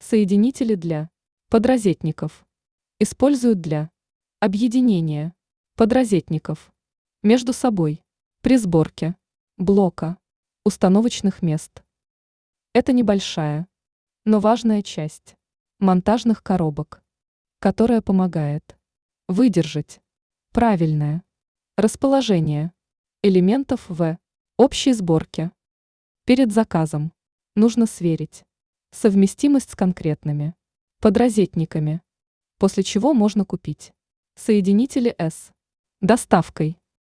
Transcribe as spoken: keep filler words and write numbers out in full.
Соединители для подрозетников используют для объединения подрозетников между собой при сборке блока установочных мест. Это небольшая, но важная часть монтажных коробок, которая помогает выдержать правильное расположение элементов в общей сборке. Перед заказом нужно сверить совместимость с конкретными подрозетниками, после чего можно купить соединители с доставкой.